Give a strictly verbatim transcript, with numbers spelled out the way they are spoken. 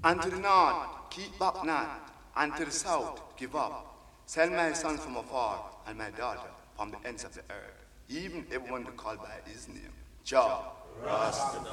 And to the north, keep back not, and to the south, give up. Send my son from afar, and my daughter from the ends of the earth, even everyone to call by his name. Jah Rastafari.